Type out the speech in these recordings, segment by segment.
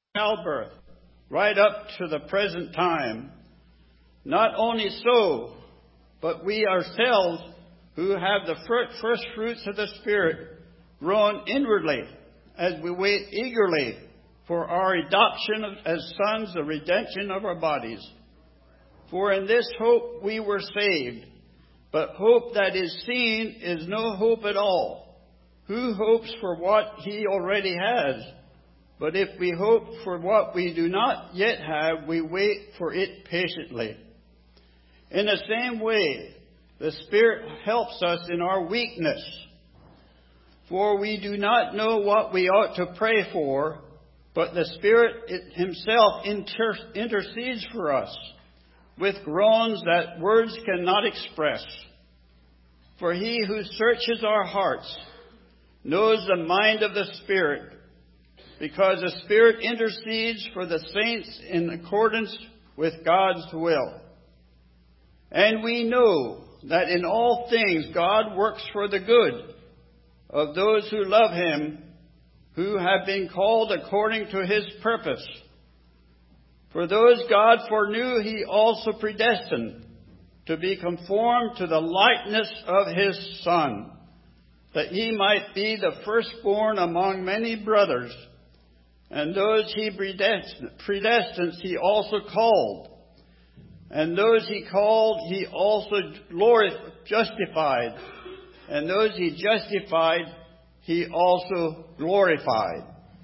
childbirth right up to the present time. Not only so, but we ourselves who have the first fruits of the Spirit groan inwardly as we wait eagerly for our adoption as sons, the redemption of our bodies. For in this hope we were saved. But hope that is seen is no hope at all. Who hopes for what he already has? But if we hope for what we do not yet have, we wait for it patiently. In the same way, the Spirit helps us in our weakness. For we do not know what we ought to pray for, but the Spirit himself intercedes for us with groans that words cannot express. For he who searches our hearts knows the mind of the Spirit, because the Spirit intercedes for the saints in accordance with God's will. And we know that in all things God works for the good of those who love him, who have been called according to his purpose. For those God foreknew, he also predestined to be conformed to the likeness of his Son, that he might be the firstborn among many brothers. And those he predestined, he also called. And those he called, he also justified. And those he justified, he also glorified.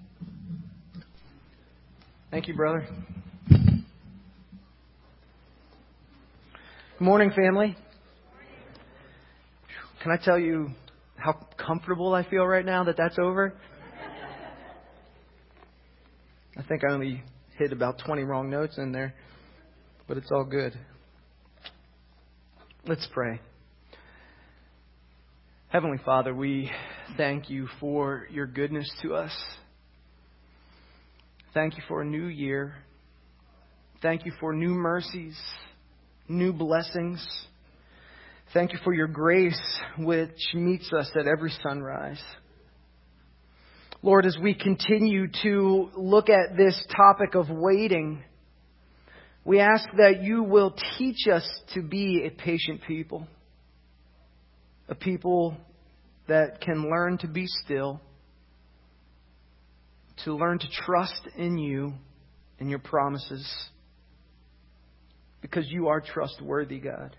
Thank you, brother. Good morning, family. Can I tell you how comfortable I feel right now that that's over? I think I only hit about 20 wrong notes in there, but it's all good. Let's pray. Heavenly Father, we thank you for your goodness to us. Thank you for a new year. Thank you for new mercies, new blessings. Thank you for your grace, which meets us at every sunrise. Lord, as we continue to look at this topic of waiting, we ask that you will teach us to be a patient people. A people that can learn to be still, to learn to trust in you and your promises, because you are trustworthy, God.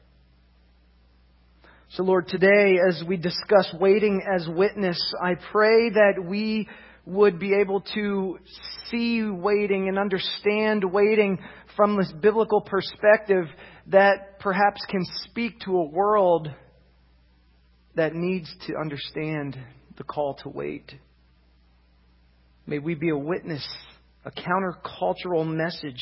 So Lord, today as we discuss waiting as witness, I pray that we would be able to see waiting and understand waiting from this biblical perspective that perhaps can speak to a world that needs to understand the call to wait. May we be a witness, a countercultural message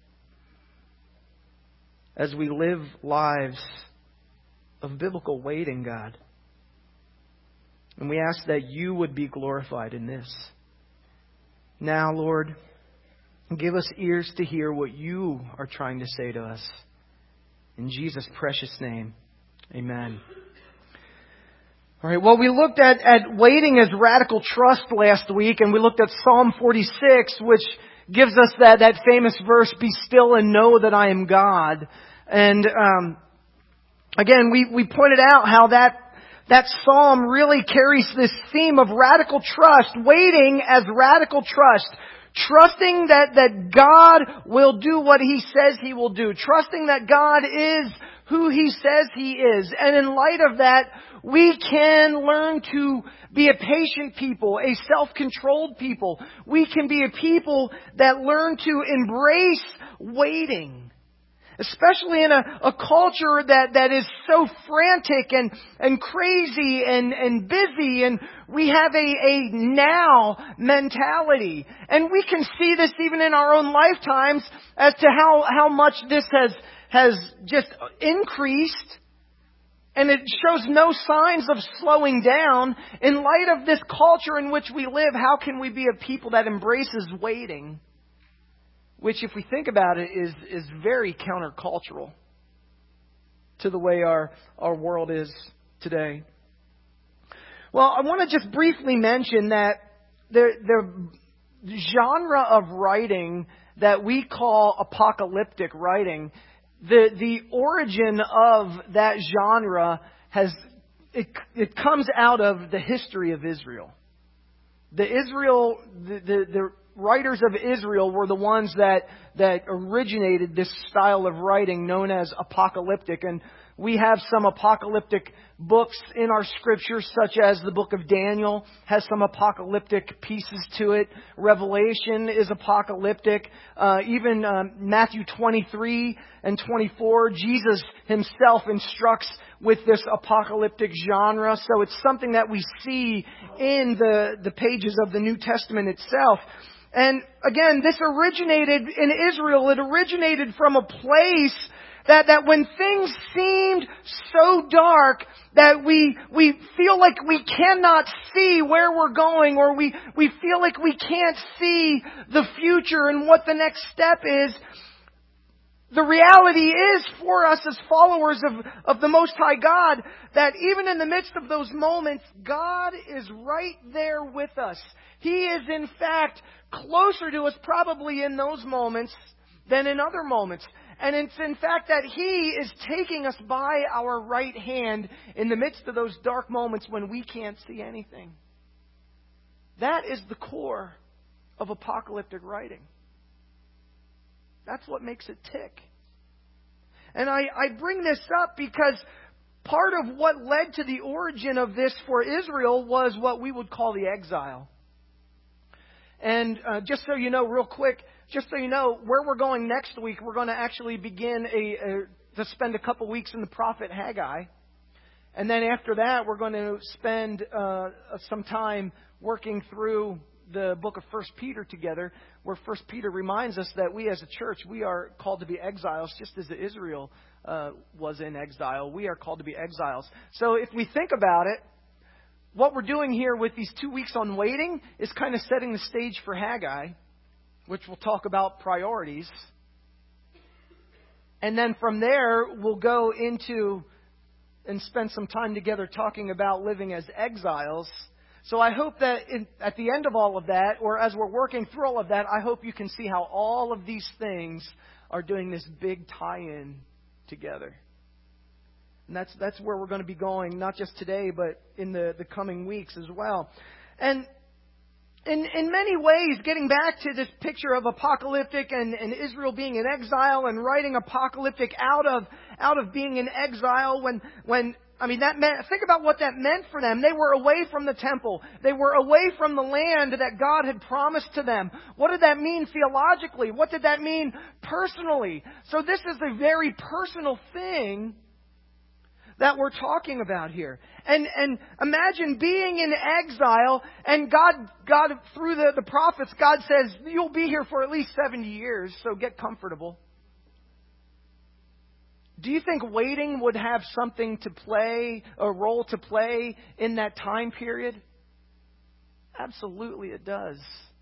as we live lives of biblical waiting, God. And we ask that you would be glorified in this. Now, Lord, give us ears to hear what you are trying to say to us. In Jesus' precious name, amen. All right, well, we looked at waiting as radical trust last week, and we looked at Psalm 46, which gives us that famous verse, "Be still and know that I am God." And again, we pointed out how that psalm really carries this theme of radical trust, waiting as radical trust. Trusting that God will do what He says He will do. Trusting that God is who He says He is. And in light of that, we can learn to be a patient people, a self-controlled people. We can be a people that learn to embrace waiting. Especially in a culture that is so frantic and crazy and busy, and we have a now mentality. And we can see this even in our own lifetimes as to how much this has just increased. And it shows no signs of slowing down. In light of this culture in which we live, how can we be a people that embraces waiting? Which, if we think about it, is very countercultural to the way our world is today. Well, I want to just briefly mention that genre of writing that we call apocalyptic writing, the origin of that genre it comes out of the history of Israel. The writers of Israel were the ones that originated this style of writing known as apocalyptic. And we have some apocalyptic books in our scriptures, such as the book of Daniel has some apocalyptic pieces to it. Revelation is apocalyptic. Even Matthew 23 and 24, Jesus himself instructs with this apocalyptic genre. So it's something that we see in the pages of the New Testament itself. And again, this originated in Israel. It originated from a place that when things seemed so dark that we feel like we cannot see where we're going, or we feel like we can't see the future and what the next step is, the reality is for us as followers of the Most High God that even in the midst of those moments, God is right there with us. He is in fact closer to us probably in those moments than in other moments. And it's in fact that He is taking us by our right hand in the midst of those dark moments when we can't see anything. That is the core of apocalyptic writing. That's what makes it tick. And I bring this up because part of what led to the origin of this for Israel was what we would call the exile. And just so you know, real quick, just so you know, where we're going next week, we're going to actually begin to spend a couple weeks in the prophet Haggai. And then after that, we're going to spend some time working through the book of 1 Peter together, where 1 Peter reminds us that we as a church, we are called to be exiles, just as Israel was in exile. We are called to be exiles. So if we think about it, what we're doing here with these 2 weeks on waiting is kind of setting the stage for Haggai, which we'll talk about priorities. And then from there, we'll go into and spend some time together talking about living as exiles. So I hope that at the end of all of that, or as we're working through all of that, I hope you can see how all of these things are doing this big tie-in together. And that's where we're going to be going, not just today, but in the coming weeks as well. And in many ways, getting back to this picture of apocalyptic and Israel being in exile and writing apocalyptic out of being in exile when that meant, think about what that meant for them. They were away from the temple. They were away from the land that God had promised to them. What did that mean theologically? What did that mean personally? So this is a very personal thing that we're talking about here. And imagine being in exile, and God through the prophets, God says, you'll be here for at least 70 years, so get comfortable. Do you think waiting would have something to play, a role to play in that time period? Absolutely it does.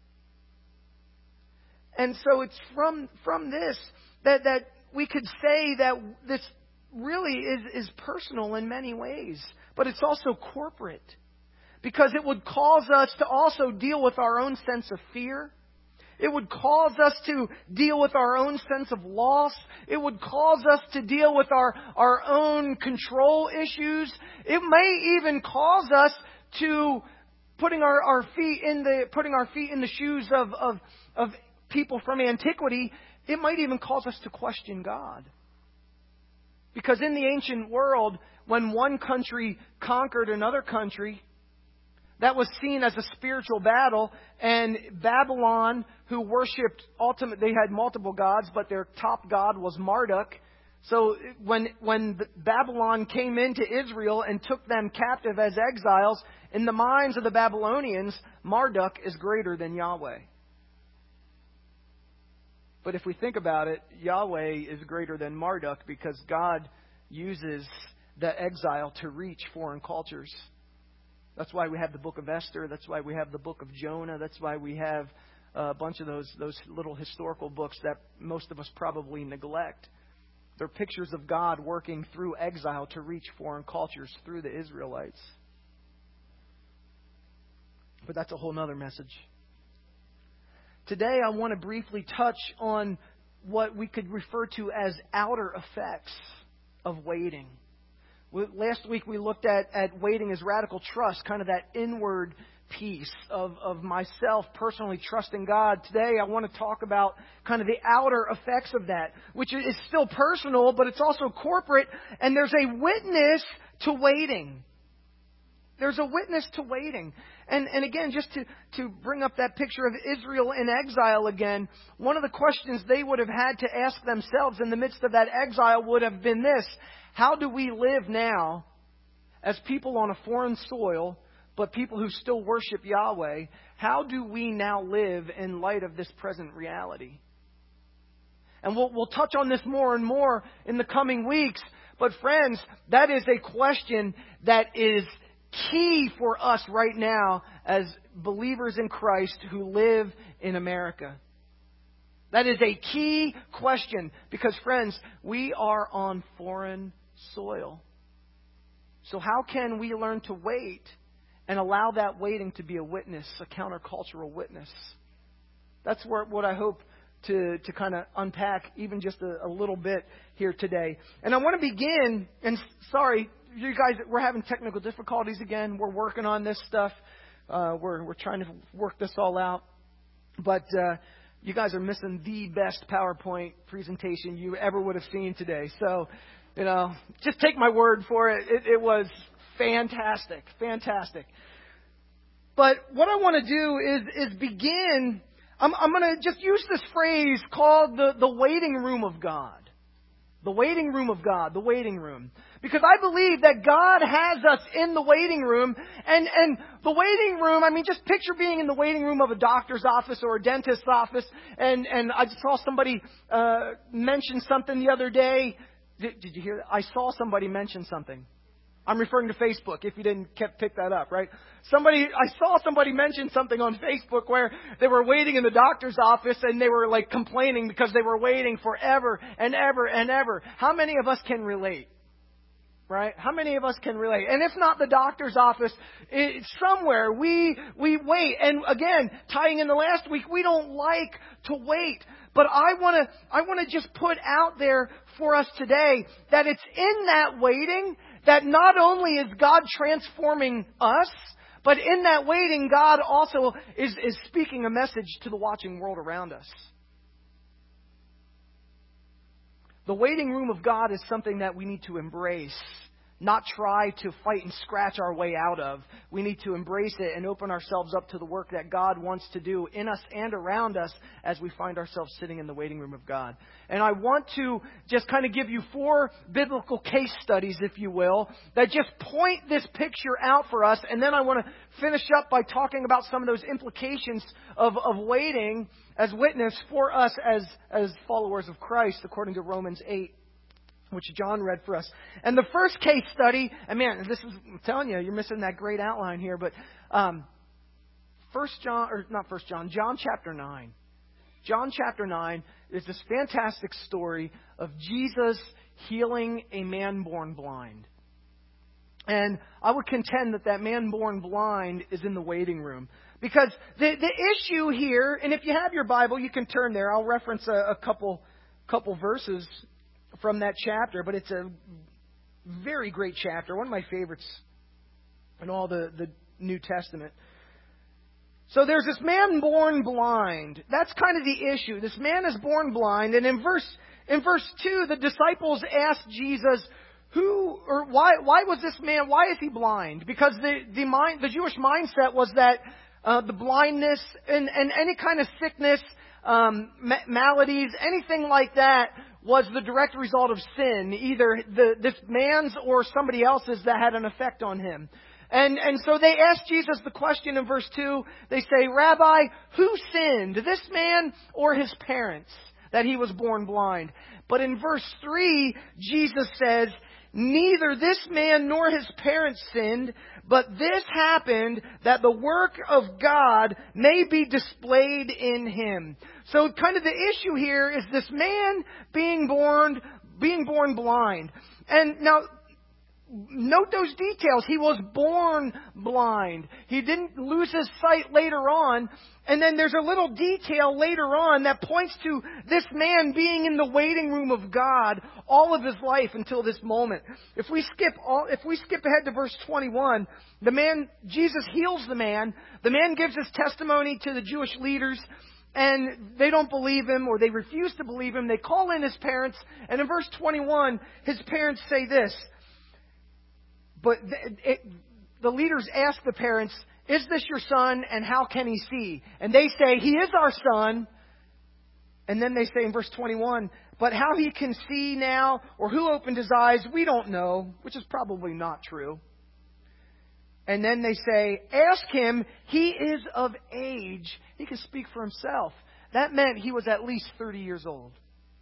And so it's from this that we could say that this really is personal in many ways, but it's also corporate, because it would cause us to also deal with our own sense of fear. It would cause us to deal with our own sense of loss. It would cause us to deal with our own control issues. It may even cause us to putting our feet in the shoes of people from antiquity. It might even cause us to question God. Because in the ancient world, when one country conquered another country, that was seen as a spiritual battle. And Babylon, who worshipped they had multiple gods, but their top god was Marduk. So when Babylon came into Israel and took them captive as exiles, in the minds of the Babylonians, Marduk is greater than Yahweh. But if we think about it, Yahweh is greater than Marduk, because God uses the exile to reach foreign cultures. That's why we have the book of Esther. That's why we have the book of Jonah. That's why we have a bunch of those little historical books that most of us probably neglect. They're pictures of God working through exile to reach foreign cultures through the Israelites. But that's a whole other message. Today I want to briefly touch on what we could refer to as outer effects of waiting. Last week we looked at waiting as radical trust, kind of that inward piece of myself personally trusting God. Today I want to talk about kind of the outer effects of that, which is still personal, but it's also corporate, and there's a witness to waiting. There's a witness to waiting. And again, just to bring up that picture of Israel in exile again, one of the questions they would have had to ask themselves in the midst of that exile would have been this: how do we live now as people on a foreign soil, but people who still worship Yahweh? How do we now live in light of this present reality? And we'll touch on this more and more in the coming weeks. But friends, that is a question that is key for us right now as believers in Christ who live in America. That is a key question because, friends, we are on foreign soil. So how can we learn to wait and allow that waiting to be a witness, a countercultural witness? That's what I hope to kind of unpack even just a little bit here today. And I want to begin, and sorry, you guys, we're having technical difficulties again. We're working on this stuff. We're trying to work this all out. But you guys are missing the best PowerPoint presentation you ever would have seen today. So, just take my word for it. It was fantastic. Fantastic. But what I want to do is begin. I'm going to just use this phrase called the waiting room of God. The waiting room of God, the waiting room. Because I believe that God has us in the waiting room. And the waiting room, just picture being in the waiting room of a doctor's office or a dentist's office. And I just saw somebody mention something the other day. Did you hear that? I saw somebody mention something. I'm referring to Facebook, if you didn't pick that up, right? I saw somebody mention something on Facebook where they were waiting in the doctor's office and they were complaining because they were waiting forever and ever and ever. How many of us can relate? Right? How many of us can relate? And if not the doctor's office, somewhere we wait. And again, tying in the last week, we don't like to wait. But I want to just put out there for us today that it's in that waiting that not only is God transforming us, but in that waiting, God also is speaking a message to the watching world around us. The waiting room of God is something that we need to embrace, not try to fight and scratch our way out of. We need to embrace it and open ourselves up to the work that God wants to do in us and around us as we find ourselves sitting in the waiting room of God. And I want to just kind of give you 4 biblical case studies, if you will, that just point this picture out for us. And then I want to finish up by talking about some of those implications of waiting as witness for us as followers of Christ, according to Romans 8. Which John read for us. And the first case study, and man, I'm telling you, you're missing that great outline here, but John chapter 9. John chapter 9 is this fantastic story of Jesus healing a man born blind. And I would contend that man born blind is in the waiting room. Because the issue here, and if you have your Bible, you can turn there. I'll reference a couple verses from that chapter, but it's a very great chapter, one of my favorites in all the New Testament. So there's this man born blind. That's kind of the issue. This man is born blind, and in verse 2, the disciples asked Jesus, why was this man, why is he blind? Because the Jewish mindset was that the blindness and any kind of sickness, maladies, anything like that was the direct result of sin, either this man's or somebody else's that had an effect on him. And so they asked Jesus the question in verse 2. They say, Rabbi, who sinned, this man or his parents, that he was born blind? But in verse 3, Jesus says, neither this man nor his parents sinned, but this happened that the work of God may be displayed in him. So kind of the issue here is this man being born blind. And now, note those details. He was born blind. He didn't lose his sight later on. And then there's a little detail later on that points to this man being in the waiting room of God all of his life until this moment. If we skip ahead to verse 21, Jesus heals the man. The man gives his testimony to the Jewish leaders, and they don't believe him, or they refuse to believe him. They call in his parents, and in verse 21, his parents say this. But the leaders ask the parents, "Is this your son, and how can he see?" And they say, "He is our son." And then they say in verse 21, "But how he can see now, or who opened his eyes, we don't know," which is probably not true. And then they say, "Ask him, he is of age. He can speak for himself." That meant he was at least 30 years old.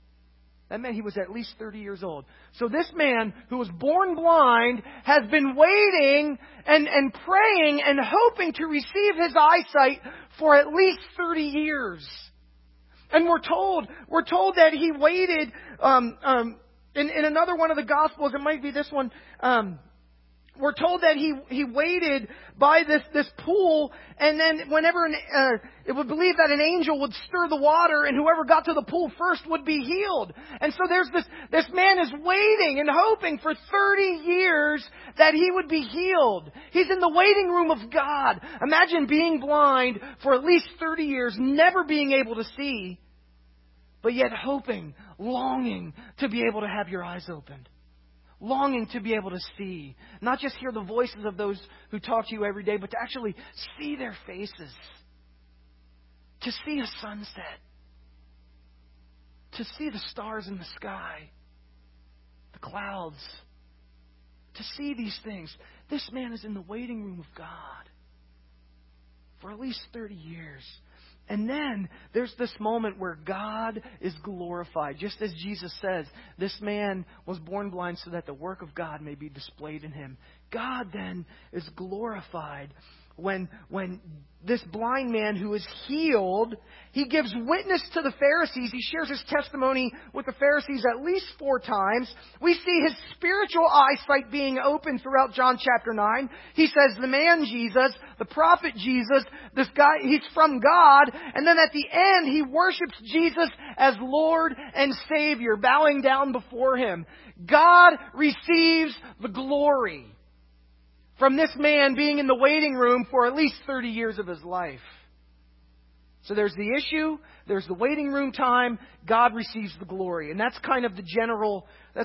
So this man who was born blind has been waiting and praying and hoping to receive his eyesight for at least 30 years. And we're told that he waited, in another one of the Gospels, it might be this one, we're told that he waited by this pool, and then whenever it would believe that an angel would stir the water, and whoever got to the pool first would be healed. And so there's this man is waiting and hoping for 30 years that he would be healed. He's in the waiting room of God. Imagine being blind for at least 30 years, never being able to see, but yet hoping, longing to be able to have your eyes opened. Longing to be able to see. Not just hear the voices of those who talk to you every day, but to actually see their faces. To see a sunset. To see the stars in the sky. The clouds. To see these things. This man is in the waiting room of God for at least 30 years. And then there's this moment where God is glorified. Just as Jesus says, this man was born blind so that the work of God may be displayed in him. God then is glorified when this blind man who is healed, he gives witness to the Pharisees. He shares his testimony with the Pharisees at least 4 times. We see his spiritual eyesight being opened throughout John chapter 9. He says the man Jesus, the prophet Jesus, this guy, he's from God. And then at the end, he worships Jesus as Lord and Savior, bowing down before him. God receives the glory from this man being in the waiting room for at least 30 years of his life. So there's the issue, there's the waiting room time, God receives the glory. And that's kind of the general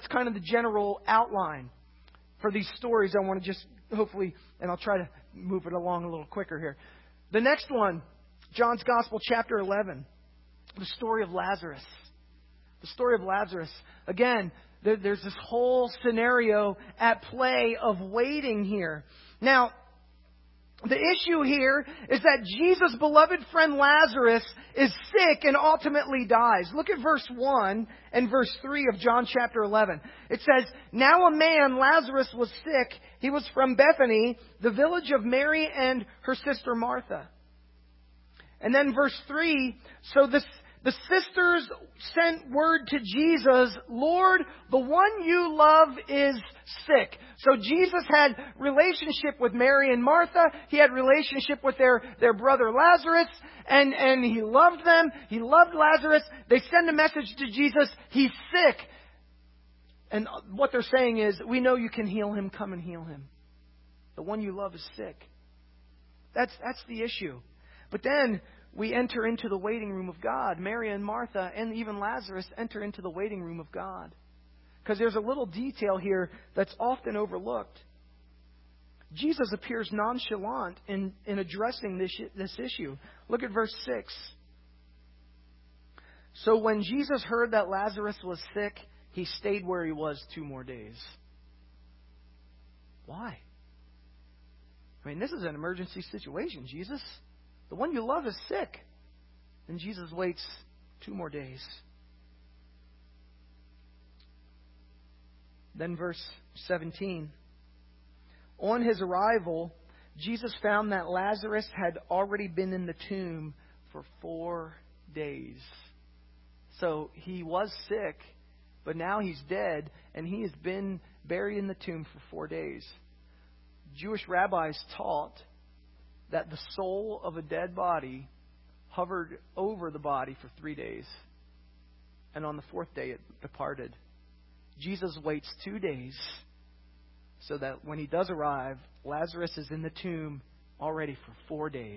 outline for these stories. I want to just hopefully, and I'll try to move it along a little quicker here. The next one, John's Gospel, chapter 11, the story of Lazarus. The story of Lazarus. Again, there's this whole scenario at play of waiting here. Now, the issue here is that Jesus' beloved friend Lazarus is sick and ultimately dies. Look at verse 1 and verse 3 of John chapter 11. It says, "Now a man, Lazarus, was sick. He was from Bethany, the village of Mary and her sister Martha." And then verse 3, so the sisters sent word to Jesus, "Lord, the one you love is sick." So Jesus had relationship with Mary and Martha. He had relationship with their brother Lazarus. And he loved them. He loved Lazarus. They send a message to Jesus. He's sick. And what they're saying is, "We know you can heal him. Come and heal him. The one you love is sick." That's the issue. But then we enter into the waiting room of God. Mary and Martha and even Lazarus enter into the waiting room of God. Because there's a little detail here that's often overlooked. Jesus appears nonchalant in addressing this issue. Look at verse 6. "So when Jesus heard that Lazarus was sick, he stayed where he was 2 more days." Why? I mean, this is an emergency situation, Jesus. The one you love is sick. And Jesus waits 2 more days. Then verse 17. "On his arrival, Jesus found that Lazarus had already been in the tomb for 4 days." So he was sick, But now he's dead, and he has been buried in the tomb for 4 days. Jewish rabbis taught that the soul of a dead body hovered over the body for 3 days. And on the 4th day it departed. Jesus waits 2 days so that when he does arrive, Lazarus is in the tomb already for 4 days.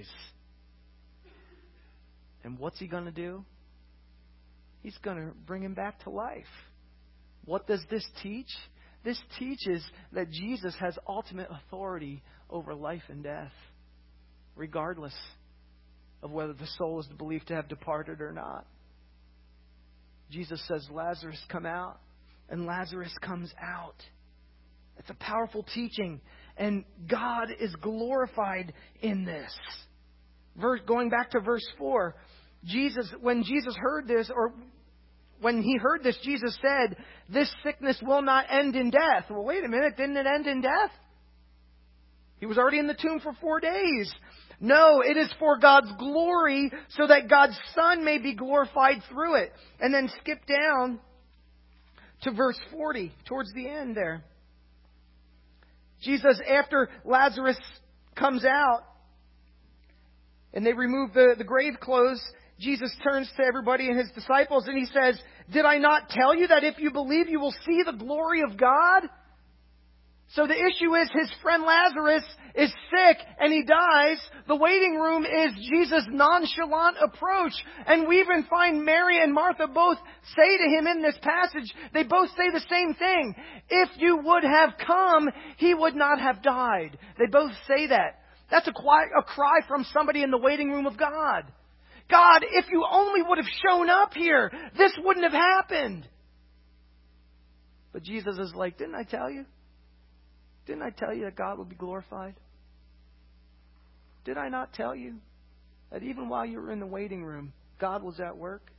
And what's he going to do? He's going to bring him back to life. What does this teach? This teaches that Jesus has ultimate authority over life and death, regardless of whether the soul is believed to have departed or not. Jesus says, Lazarus, come out. And Lazarus comes out. It's a powerful teaching. And God is glorified in this. Going back to verse 4, when Jesus heard this, or when he heard this, Jesus said, this sickness will not end in death. Well, wait a minute. Didn't it end in death? He was already in the tomb for 4 days. No, it is for God's glory, so that God's Son may be glorified through it. And then skip down to verse 40, towards the end there. Jesus, after Lazarus comes out, and they remove the grave clothes, Jesus turns to everybody and his disciples and he says, did I not tell you that if you believe you will see the glory of God? So the issue is his friend Lazarus is sick and he dies. The waiting room is Jesus' nonchalant approach. And we even find Mary and Martha both say to him in this passage, they both say the same thing. If you would have come, he would not have died. They both say that. That's a cry from somebody in the waiting room of God. God, if you only would have shown up here, this wouldn't have happened. But Jesus is like, didn't I tell you? Didn't I tell you that God would be glorified? Did I not tell you that even while you were in the waiting room, God was at work?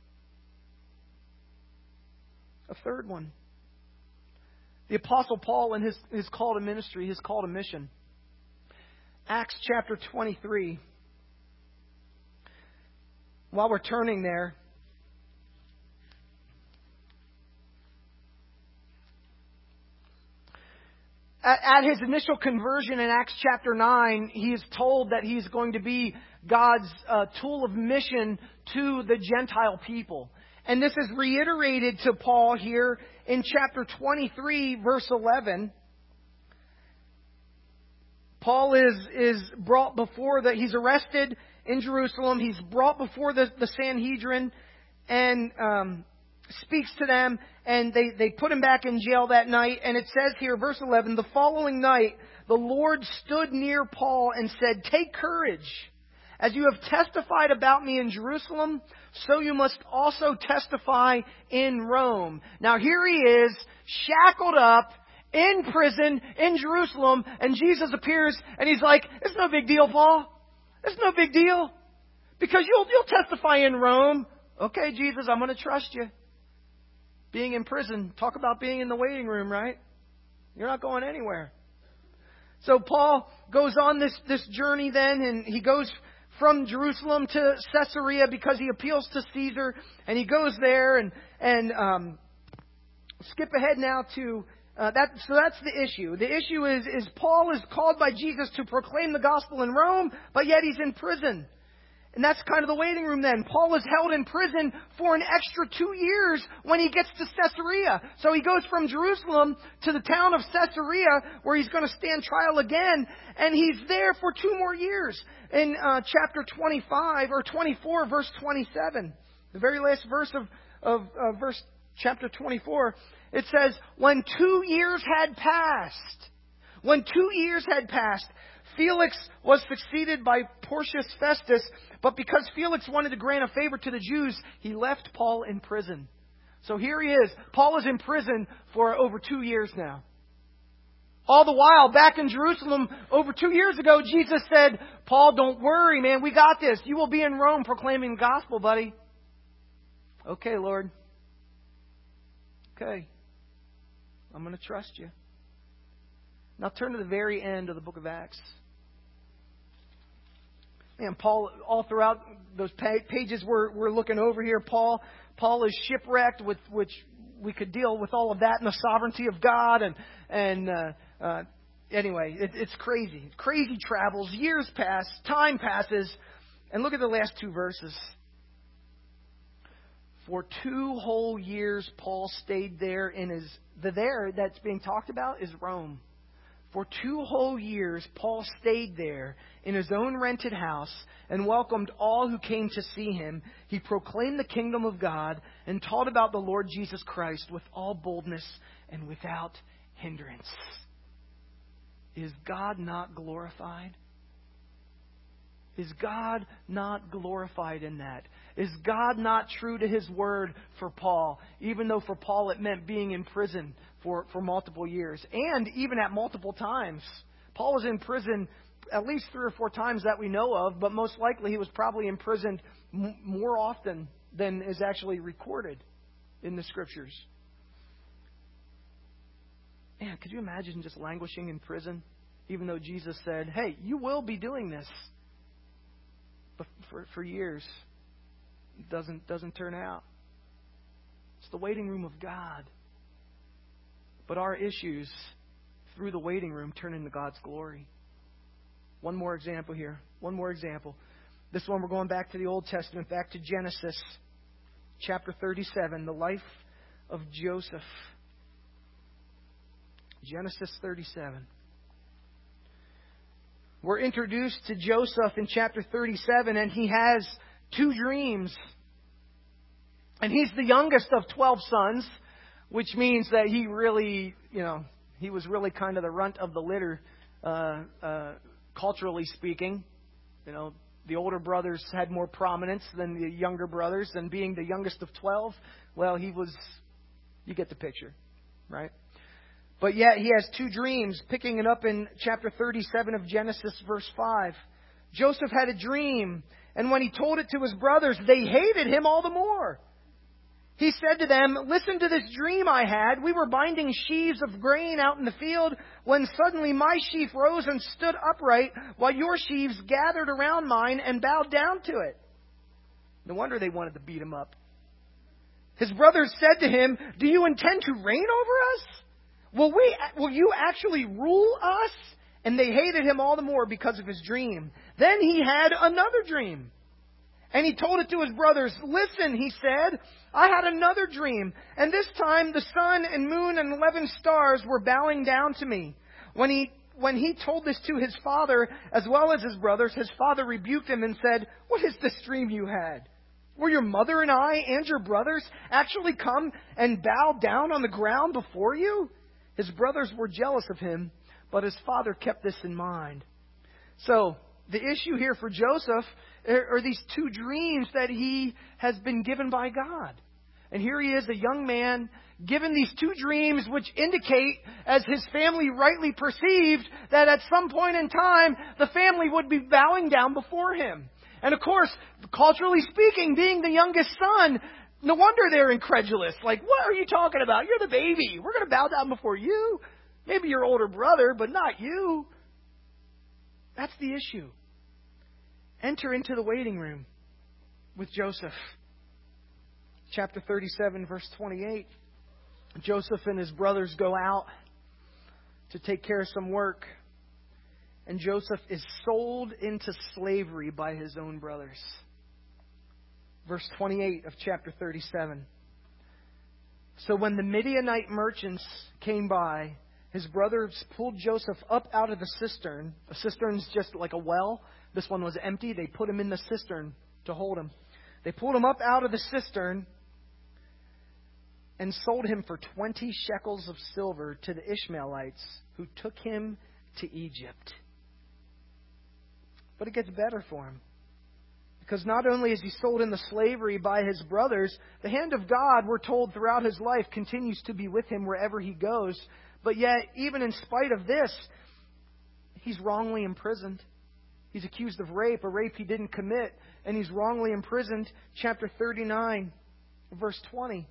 A third one. The Apostle Paul in his call to ministry, his call to mission. Acts chapter 23. While we're turning there, at his initial conversion in Acts chapter 9, he is told that he's going to be God's tool of mission to the Gentile people. And this is reiterated to Paul here in chapter 23, verse 11. Paul is brought before he's arrested in Jerusalem. He's brought before the Sanhedrin and speaks to them, and they put him back in jail that night. And it says here, verse 11, the following night, the Lord stood near Paul and said, take courage. As you have testified about me in Jerusalem, so you must also testify in Rome. Now here he is, shackled up, in prison, in Jerusalem, and Jesus appears, and he's like, it's no big deal, Paul. It's no big deal. Because you'll testify in Rome. Okay, Jesus, I'm going to trust you. Being in prison, talk about being in the waiting room, right? You're not going anywhere. So Paul goes on this journey then, and he goes from Jerusalem to Caesarea because he appeals to Caesar, and he goes there and skip ahead now to so that's the issue. The issue is Paul is called by Jesus to proclaim the gospel in Rome, but yet he's in prison. And that's kind of the waiting room then. Paul is held in prison for an extra 2 years when he gets to Caesarea. So he goes from Jerusalem to the town of Caesarea where he's going to stand trial again. And he's there for 2 more years. In chapter 25 or 24, verse 27, the very last verse of chapter 24, it says, when 2 years had passed, Felix was succeeded by Porcius Festus, but because Felix wanted to grant a favor to the Jews, he left Paul in prison. So here he is. Paul is in prison for over 2 years now. All the while, back in Jerusalem, over 2 years ago, Jesus said, Paul, don't worry, man, we got this. You will be in Rome proclaiming the gospel, buddy. Okay, Lord. Okay. I'm going to trust you. Now turn to the very end of the book of Acts. And Paul, all throughout those pages we're looking over here, Paul is shipwrecked, which we could deal with all of that and the sovereignty of God. Anyway, it's crazy. Crazy travels. Years pass. Time passes. And look at the last two verses. For 2 whole years, Paul stayed there the there that's being talked about is Rome. For 2 whole years, Paul stayed there in his own rented house and welcomed all who came to see him. He proclaimed the kingdom of God and taught about the Lord Jesus Christ with all boldness and without hindrance. Is God not glorified? Is God not glorified in that? Is God not true to His word for Paul? Even though for Paul it meant being in prison for multiple years. And even at multiple times. Paul was in prison at least 3 or 4 times that we know of. But most likely he was probably imprisoned more often than is actually recorded in the Scriptures. Man, could you imagine just languishing in prison? Even though Jesus said, hey, you will be doing this. But for years, it doesn't turn out. It's the waiting room of God. But our issues through the waiting room turn into God's glory. One more example here. One more example. This one we're going back to the Old Testament, back to Genesis chapter 37, the life of Joseph. Genesis 37. We're introduced to Joseph in chapter 37, and he has 2 dreams. And he's the youngest of 12 sons, which means that he really, he was really kind of the runt of the litter, culturally speaking. The older brothers had more prominence than the younger brothers, and being the youngest of 12, well, you get the picture, right? But yet he has 2 dreams, picking it up in chapter 37 of Genesis, verse 5. Joseph had a dream, and when he told it to his brothers, they hated him all the more. He said to them, listen to this dream I had. We were binding sheaves of grain out in the field when suddenly my sheaf rose and stood upright while your sheaves gathered around mine and bowed down to it. No wonder they wanted to beat him up. His brothers said to him, do you intend to reign over us? Will you actually rule us? And they hated him all the more because of his dream. Then he had another dream. And he told it to his brothers. Listen, he said, I had another dream. And this time the sun and moon and 11 stars were bowing down to me. When he told this to his father as well as his brothers, his father rebuked him and said, what is this dream you had? Will your mother and I and your brothers actually come and bow down on the ground before you? His brothers were jealous of him, but his father kept this in mind. So, the issue here for Joseph are these 2 dreams that he has been given by God. And here he is, a young man, given these 2 dreams which indicate, as his family rightly perceived, that at some point in time, the family would be bowing down before him. And of course, culturally speaking, being the youngest son, no wonder they're incredulous. Like, what are you talking about? You're the baby. We're going to bow down before you. Maybe your older brother, but not you. That's the issue. Enter into the waiting room with Joseph. Chapter 37, verse 28. Joseph and his brothers go out to take care of some work. And Joseph is sold into slavery by his own brothers. Verse 28 of chapter 37. So when the Midianite merchants came by, his brothers pulled Joseph up out of the cistern. A cistern's just like a well. This one was empty. They put him in the cistern to hold him. They pulled him up out of the cistern and sold him for 20 shekels of silver to the Ishmaelites, who took him to Egypt. But it gets better for him. Because not only is he sold into slavery by his brothers, the hand of God, we're told, throughout his life continues to be with him wherever he goes. But yet, even in spite of this, he's wrongly imprisoned. He's accused of rape, a rape he didn't commit, and he's wrongly imprisoned. Chapter 39, verse 20.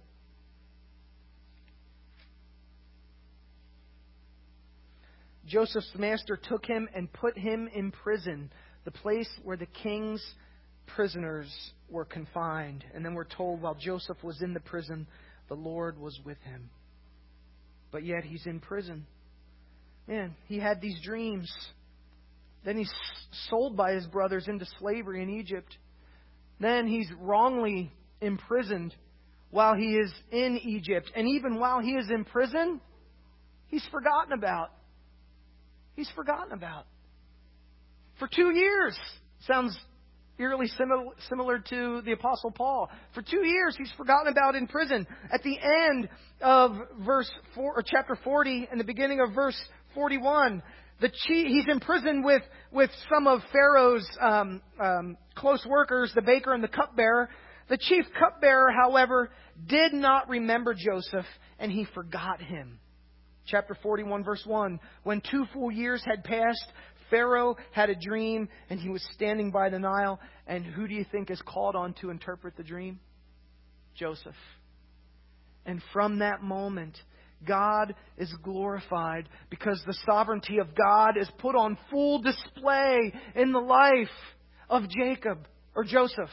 Joseph's master took him and put him in prison, the place where the king's prisoners were confined. And then we're told while Joseph was in the prison, the Lord was with him. But yet he's in prison. Man, he had these dreams. Then he's sold by his brothers into slavery in Egypt. Then he's wrongly imprisoned while he is in Egypt. And even while he is in prison, he's forgotten about. He's forgotten about. For 2 years. Sounds eerily similar to the Apostle Paul. For 2 years, he's forgotten about in prison. At the end of chapter 40 and the beginning of verse 41, he's in prison with some of Pharaoh's close workers, the baker and the cupbearer. The chief cupbearer, however, did not remember Joseph, and he forgot him. Chapter 41, verse 1. When 2 full years had passed, Pharaoh had a dream, and he was standing by the Nile. And who do you think is called on to interpret the dream? Joseph. And from that moment, God is glorified because the sovereignty of God is put on full display in the life of Joseph.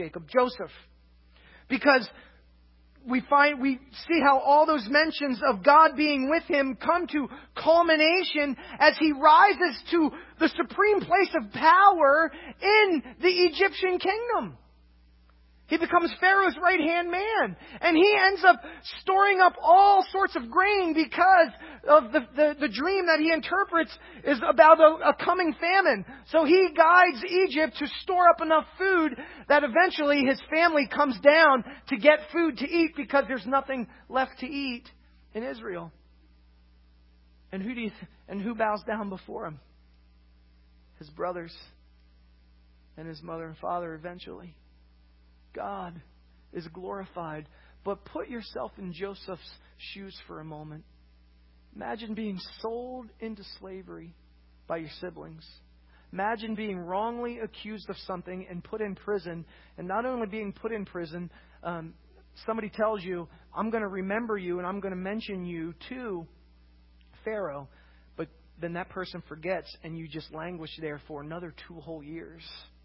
Because we see how all those mentions of God being with him come to culmination as he rises to the supreme place of power in the Egyptian kingdom. He becomes Pharaoh's right-hand man. And he ends up storing up all sorts of grain because of the dream that he interprets is about a coming famine. So he guides Egypt to store up enough food that eventually his family comes down to get food to eat because there's nothing left to eat in Israel. And who bows down before him? His brothers and his mother and father eventually. God is glorified. But put yourself in Joseph's shoes for a moment. Imagine being sold into slavery by your siblings. Imagine being wrongly accused of something and put in prison. And not only being put in prison, somebody tells you, I'm going to remember you and I'm going to mention you to Pharaoh. But then that person forgets and you just languish there for another 2 whole years.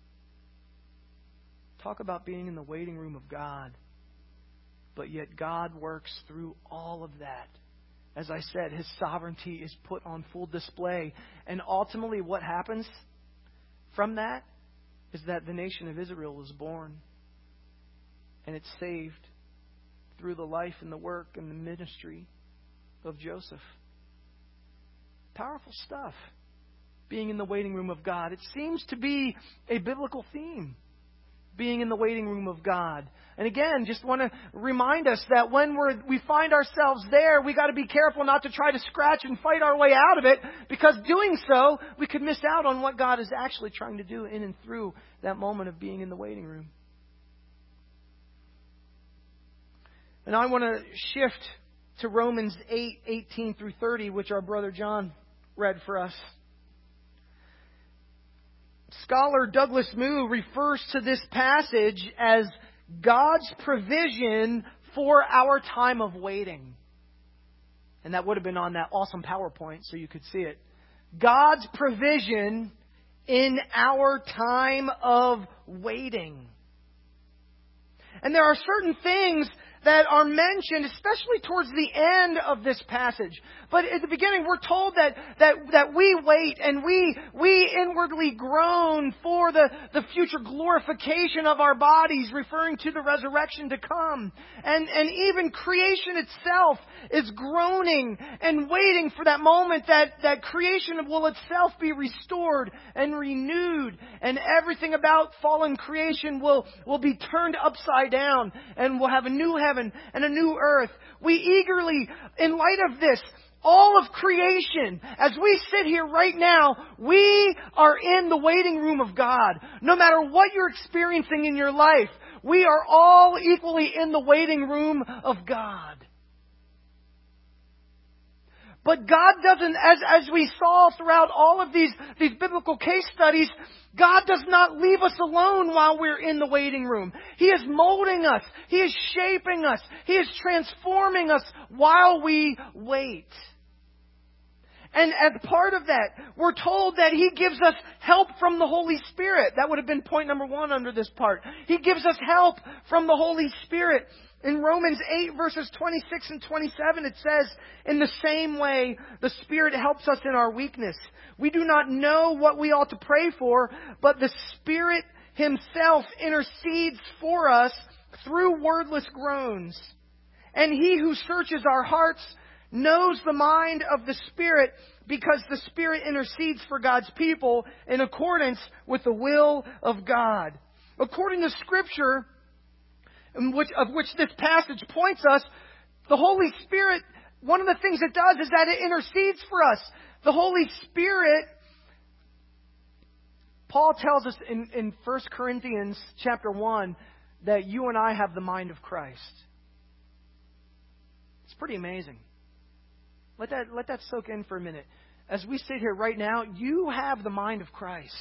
Talk about being in the waiting room of God. But yet God works through all of that. As I said, His sovereignty is put on full display. And ultimately what happens from that is that the nation of Israel is born. And it's saved through the life and the work and the ministry of Joseph. Powerful stuff. Being in the waiting room of God. It seems to be a biblical theme. Being in the waiting room of God. And again, just want to remind us that when we find ourselves there, we got to be careful not to try to scratch and fight our way out of it, because doing so, we could miss out on what God is actually trying to do in and through that moment of being in the waiting room. And I want to shift to Romans 8:18 through 30, which our brother John read for us. Scholar Douglas Moo refers to this passage as God's provision for our time of waiting. And that would have been on that awesome PowerPoint so you could see it. God's provision in our time of waiting. And there are certain things that are mentioned, especially towards the end of this passage. But at the beginning, we're told that we wait and we inwardly groan for the future glorification of our bodies, referring to the resurrection to come. And even creation itself is groaning and waiting for that moment that creation will itself be restored and renewed. And everything about fallen creation will be turned upside down and we'll have a new heaven and a new earth. We eagerly, in light of this, all of creation, as we sit here right now, we are in the waiting room of God. No matter what you're experiencing in your life, we are all equally in the waiting room of God. But God doesn't, as we saw throughout all of these biblical case studies, God does not leave us alone while we're in the waiting room. He is molding us. He is shaping us. He is transforming us while we wait. And as part of that, we're told that He gives us help from the Holy Spirit. That would have been point number 1 under this part. He gives us help from the Holy Spirit. In Romans 8 verses 26 and 27 it says, "In the same way, the Spirit helps us in our weakness. We do not know what we ought to pray for, but the Spirit Himself intercedes for us through wordless groans. And He who searches our hearts knows the mind of the Spirit, because the Spirit intercedes for God's people in accordance with the will of God." According to Scripture, of which this passage points us, the Holy Spirit, one of the things it does is that it intercedes for us. The Holy Spirit, Paul tells us in 1 Corinthians chapter 1 that you and I have the mind of Christ. It's pretty amazing. Let that soak in for a minute. As we sit here right now, you have the mind of Christ.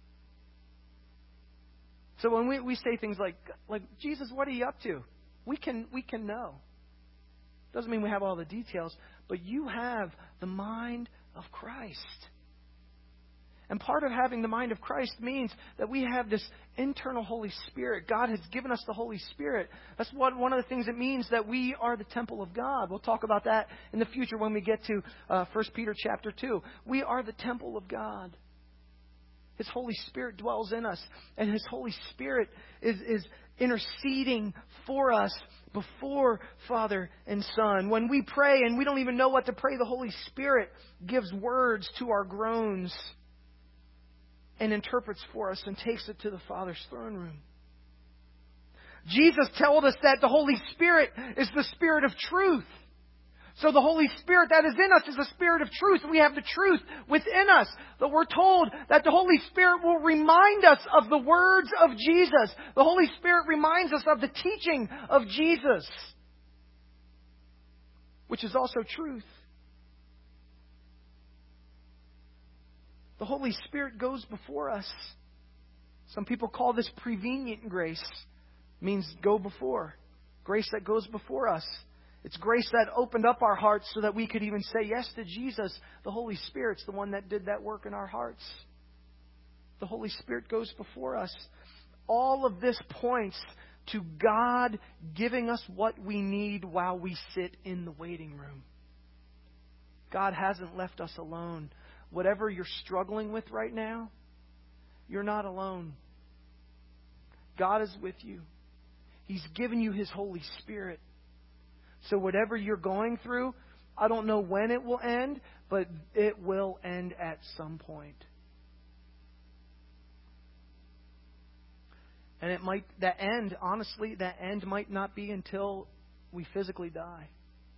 So when we say things like, Jesus, what are you up to? We can know. Doesn't mean we have all the details, but you have the mind of Christ. And part of having the mind of Christ means that we have this internal Holy Spirit. God has given us the Holy Spirit. That's one of the things it means that we are the temple of God. We'll talk about that in the future when we get to 1 Peter chapter 2. We are the temple of God. His Holy Spirit dwells in us. And His Holy Spirit is interceding for us before Father and Son. When we pray and we don't even know what to pray, the Holy Spirit gives words to our groans and interprets for us and takes it to the Father's throne room. Jesus told us that the Holy Spirit is the Spirit of truth. So the Holy Spirit that is in us is the Spirit of truth. We have the truth within us. But we're told that the Holy Spirit will remind us of the words of Jesus. The Holy Spirit reminds us of the teaching of Jesus, which is also truth. The Holy Spirit goes before us. Some people call this prevenient grace. It means go before. Grace that goes before us. It's grace that opened up our hearts so that we could even say yes to Jesus. The Holy Spirit's the one that did that work in our hearts. The Holy Spirit goes before us. All of this points to God giving us what we need while we sit in the waiting room. God hasn't left us alone. Whatever you're struggling with right now, you're not alone. God is with you. He's given you His Holy Spirit. So whatever you're going through, I don't know when it will end, but it will end at some point. And that end might not be until we physically die.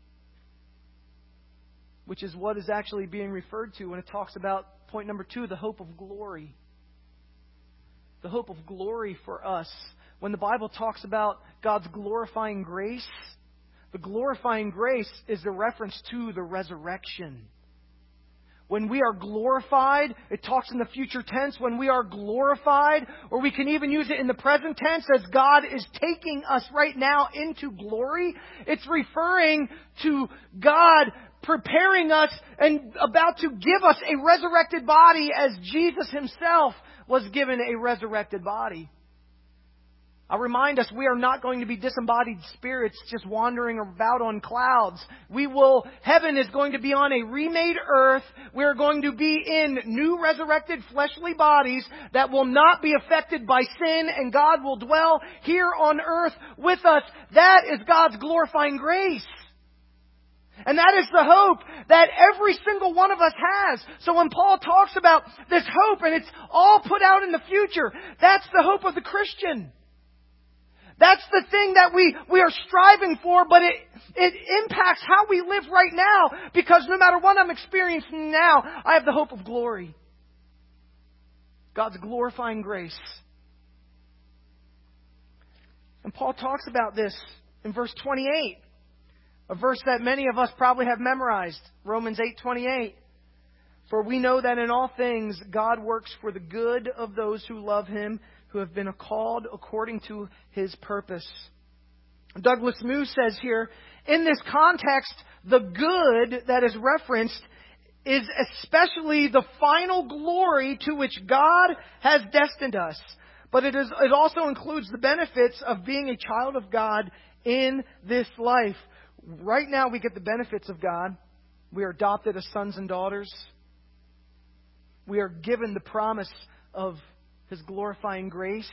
Which is what is actually being referred to when it talks about point number 2, the hope of glory. The hope of glory for us. When the Bible talks about God's glorifying grace, the glorifying grace is a reference to the resurrection. When we are glorified, it talks in the future tense, when we are glorified, or we can even use it in the present tense as God is taking us right now into glory. It's referring to God preparing us and about to give us a resurrected body as Jesus Himself was given a resurrected body. I'll remind us, we are not going to be disembodied spirits just wandering about on clouds. Heaven is going to be on a remade earth. We're going to be in new resurrected fleshly bodies that will not be affected by sin, and God will dwell here on earth with us. That is God's glorifying grace. And that is the hope that every single one of us has. So when Paul talks about this hope, and it's all put out in the future, that's the hope of the Christian. That's the thing that we are striving for, but it impacts how we live right now. Because no matter what I'm experiencing now, I have the hope of glory. God's glorifying grace. And Paul talks about this in verse 28. A verse that many of us probably have memorized. Romans 8:28. For we know that in all things God works for the good of those who love Him, who have been called according to His purpose. Douglas Moo says here, in this context, the good that is referenced is especially the final glory to which God has destined us. But it also includes the benefits of being a child of God in this life. Right now we get the benefits of God. We are adopted as sons and daughters. We are given the promise of His glorifying grace.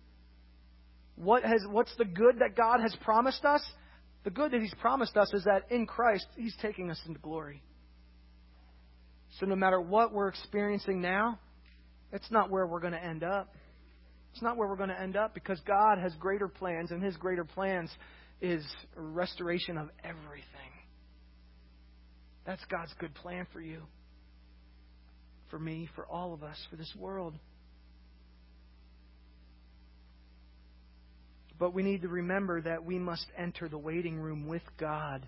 What's the good that God has promised us? The good that He's promised us is that in Christ, He's taking us into glory. So no matter what we're experiencing now, it's not where we're going to end up. It's not where we're going to end up because God has greater plans, and His greater plans is restoration of everything. That's God's good plan for you, for me, for all of us, for this world. But we need to remember that we must enter the waiting room with God.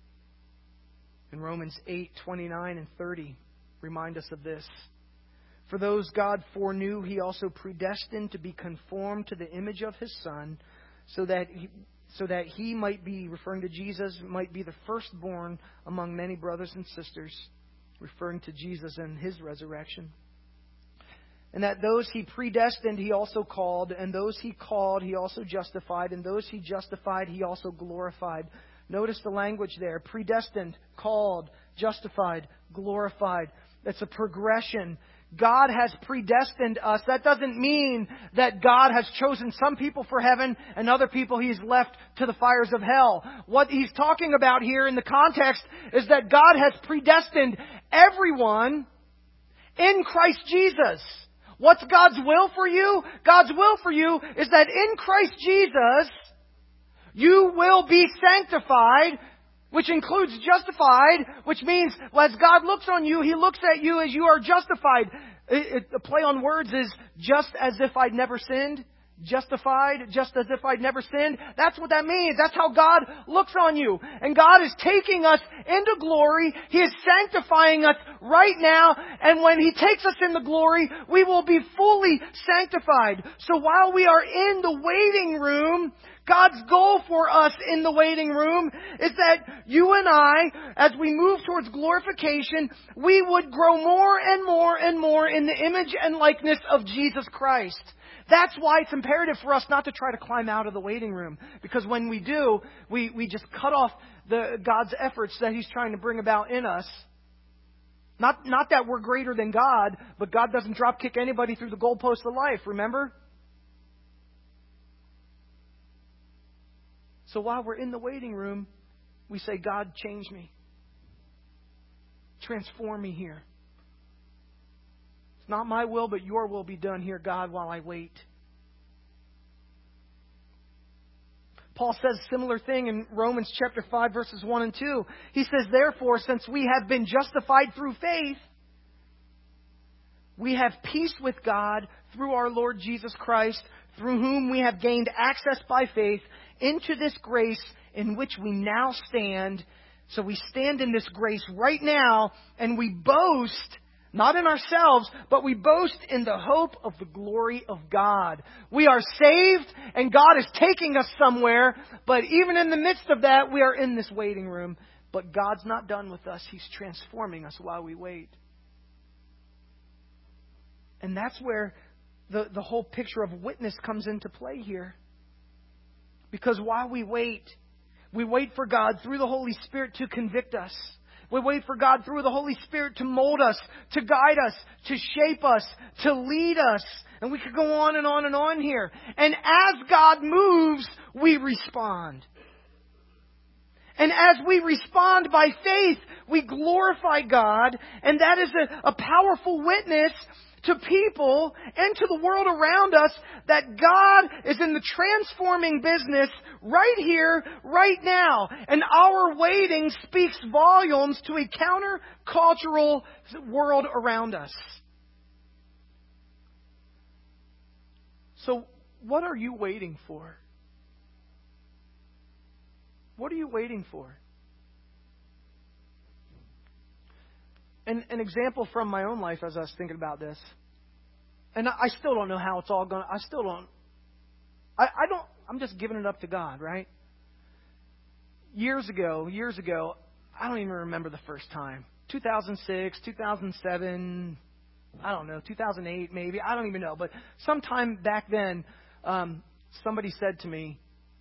In Romans 8:29 and 30, remind us of this. For those God foreknew, He also predestined to be conformed to the image of His Son, so that He might be, referring to Jesus, might be the firstborn among many brothers and sisters, referring to Jesus and His resurrection. And that those He predestined, He also called, and those He called, He also justified, and those He justified, He also glorified. Notice the language there. Predestined, called, justified, glorified. That's a progression. God has predestined us. That doesn't mean that God has chosen some people for heaven and other people He's left to the fires of hell. What He's talking about here in the context is that God has predestined everyone in Christ Jesus. What's God's will for you? God's will for you is that in Christ Jesus, you will be sanctified, which includes justified, which means as God looks on you, He looks at you as you are justified. The play on words is just as if I'd never sinned. Justified, just as if I'd never sinned. That's what that means. That's how God looks on you. And God is taking us into glory. He is sanctifying us right now. And when He takes us into glory, we will be fully sanctified. So while we are in the waiting room, God's goal for us in the waiting room is that you and I, as we move towards glorification, we would grow more and more and more in the image and likeness of Jesus Christ. That's why it's imperative for us not to try to climb out of the waiting room. Because when we do, we just cut off God's efforts that He's trying to bring about in us. Not that we're greater than God, but God doesn't drop kick anybody through the goalposts of life, remember? So while we're in the waiting room, we say, God, change me. Transform me here. It's not my will, but your will be done here, God, while I wait. Paul says a similar thing in Romans chapter 5, verses 1 and 2. He says, therefore, since we have been justified through faith, we have peace with God through our Lord Jesus Christ, through whom we have gained access by faith into this grace in which we now stand. So we stand in this grace right now, and we boast, not in ourselves, but we boast in the hope of the glory of God. We are saved, and God is taking us somewhere, but even in the midst of that, we are in this waiting room. But God's not done with us. He's transforming us while we wait. And that's where the whole picture of witness comes into play here. Because while we wait for God through the Holy Spirit to convict us. We wait for God through the Holy Spirit to mold us, to guide us, to shape us, to lead us. And we could go on and on and on here. And as God moves, we respond. And as we respond by faith, we glorify God. And that is a powerful witness to people and to the world around us that God is in the transforming business right here, right now. And our waiting speaks volumes to a counter-cultural world around us. So, what are you waiting for? What are you waiting for? An example from my own life as I was thinking about this. And I still don't know how it's all going. I'm just giving it up to God, right? Years ago, I don't even remember the first time. 2006, 2007, I don't know, 2008 maybe, I don't even know. But sometime back then, somebody said to me,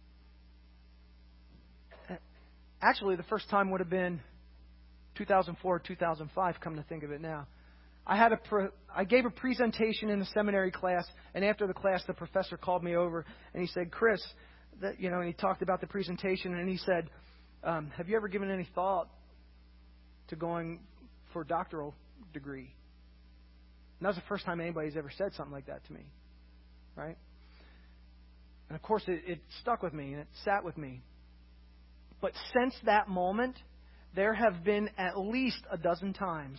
actually the first time would have been 2004, 2005, come to think of it now. I gave a presentation in the seminary class, and after the class, the professor called me over, and he said, Chris, and he talked about the presentation, and he said, have you ever given any thought to going for a doctoral degree? And that was the first time anybody's ever said something like that to me, right? And of course, it stuck with me, and it sat with me. But since that moment, there have been at least a dozen times,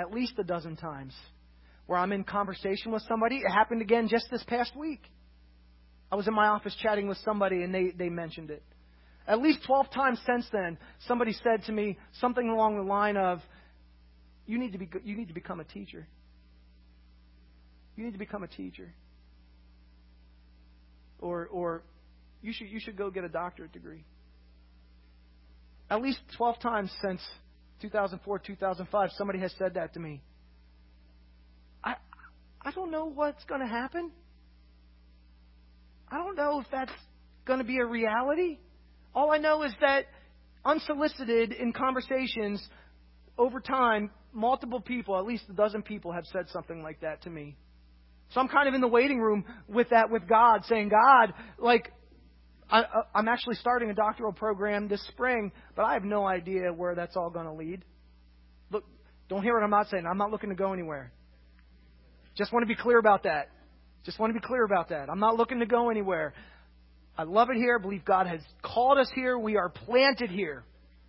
where I'm in conversation with somebody. It happened again just this past week. I was in my office chatting with somebody, and they mentioned it. At least 12 times since then, somebody said to me something along the line of, you need to become a teacher. You need to become a teacher. Or you should go get a doctorate degree. At least 12 times since 2004, 2005, somebody has said that to me. I don't know what's going to happen. I don't know if that's going to be a reality. All I know is that unsolicited in conversations over time, multiple people, at least a dozen people, have said something like that to me. So I'm kind of in the waiting room with God, saying, God, I'm actually starting a doctoral program this spring, but I have no idea where that's all going to lead. Look, don't hear what I'm not saying. I'm not looking to go anywhere. Just want to be clear about that. I'm not looking to go anywhere. I love it here. I believe God has called us here. We are planted here.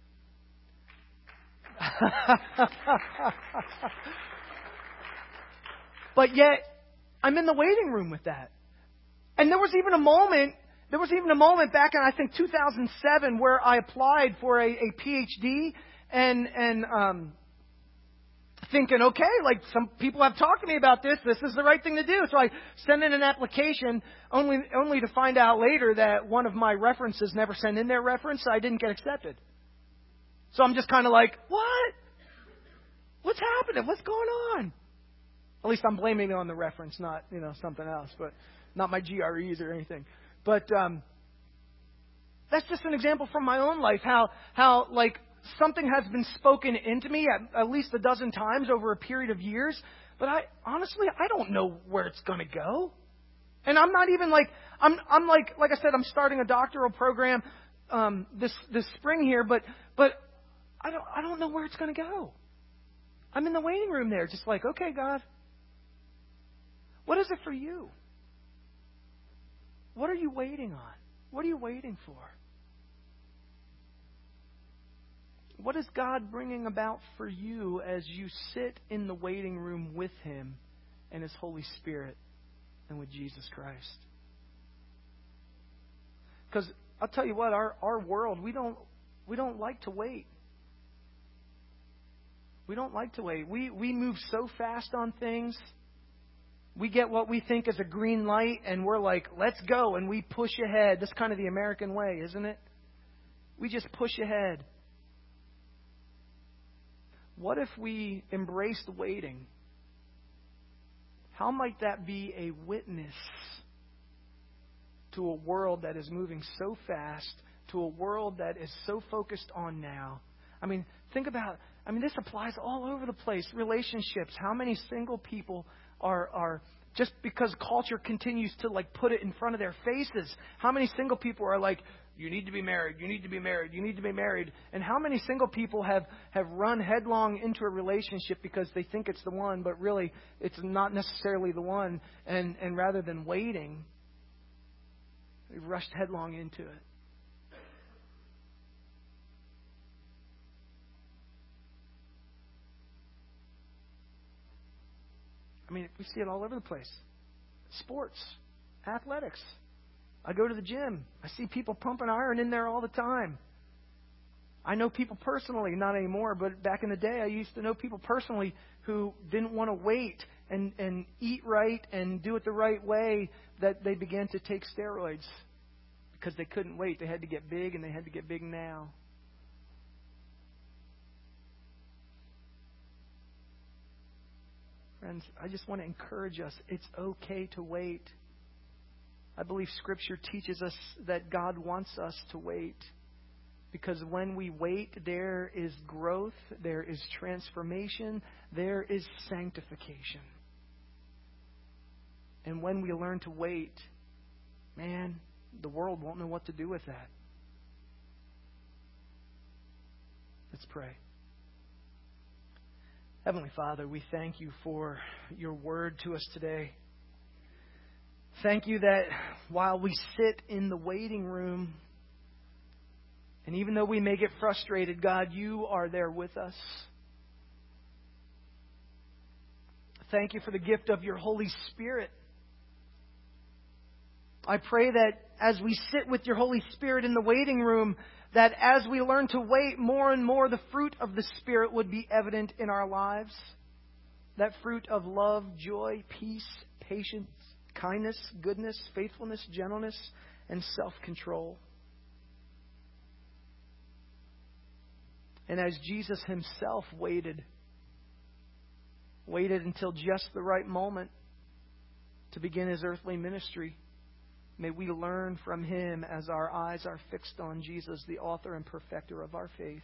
But yet, I'm in the waiting room with that. And there was even a moment back in, I think, 2007 where I applied for a PhD and thinking, okay, some people have talked to me about this. This is the right thing to do. So I sent in an application only to find out later that one of my references never sent in their reference. So I didn't get accepted. So I'm just kind of like, what? What's happening? What's going on? At least I'm blaming it on the reference, not something else, but not my GREs or anything. But that's just an example from my own life, how something has been spoken into me at least a dozen times over a period of years. But I don't know where it's going to go. And I'm not even like I said, I'm starting a doctoral program this spring here, but I don't know where it's going to go. I'm in the waiting room there, just like, okay, God, what is it for you? What are you waiting on? What are you waiting for? What is God bringing about for you as you sit in the waiting room with Him and His Holy Spirit and with Jesus Christ? Because I'll tell you what, our world, we don't like to wait. We don't like to wait. We move so fast on things. We get what we think is a green light, and we're like, let's go, and we push ahead. That's kind of the American way, isn't it? We just push ahead. What if we embraced waiting? How might that be a witness to a world that is moving so fast, to a world that is so focused on now? I mean, think about, this applies all over the place. Relationships. How many single people are just because culture continues to put it in front of their faces? How many single people are like, you need to be married, you need to be married, you need to be married? And how many single people have run headlong into a relationship because they think it's the one, but really it's not necessarily the one, and rather than waiting, they've rushed headlong into it. We see it all over the place. Sports, athletics. I go to the gym. I see people pumping iron in there all the time. I know people personally, not anymore, but back in the day, I used to know people personally who didn't want to wait and eat right and do it the right way, that they began to take steroids because they couldn't wait. They had to get big, and they had to get big now. Friends, I just want to encourage us. It's okay to wait. I believe Scripture teaches us that God wants us to wait. Because when we wait, there is growth, there is transformation, there is sanctification. And when we learn to wait, man, the world won't know what to do with that. Let's pray. Heavenly Father, we thank you for your word to us today. Thank you that while we sit in the waiting room, and even though we may get frustrated, God, you are there with us. Thank you for the gift of your Holy Spirit. I pray that as we sit with your Holy Spirit in the waiting room, that as we learn to wait, more and more the fruit of the Spirit would be evident in our lives. That fruit of love, joy, peace, patience, kindness, goodness, faithfulness, gentleness, and self-control. And as Jesus himself waited until just the right moment to begin his earthly ministry, may we learn from him as our eyes are fixed on Jesus, the author and perfecter of our faith.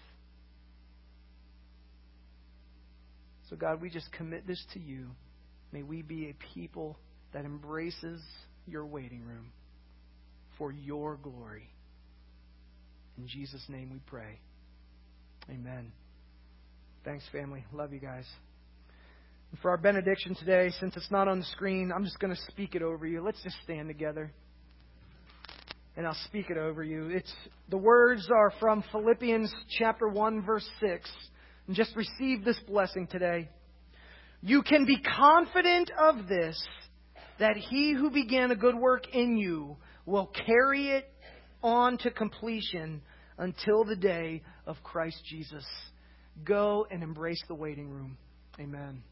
So God, we just commit this to you. May we be a people that embraces your waiting room for your glory. In Jesus' name we pray. Amen. Thanks, family. Love you guys. And for our benediction today, since it's not on the screen, I'm just going to speak it over you. Let's just stand together. And I'll speak it over you. The words are from Philippians chapter 1, verse 6. And just receive this blessing today. You can be confident of this, that he who began a good work in you will carry it on to completion until the day of Christ Jesus. Go and embrace the waiting room. Amen.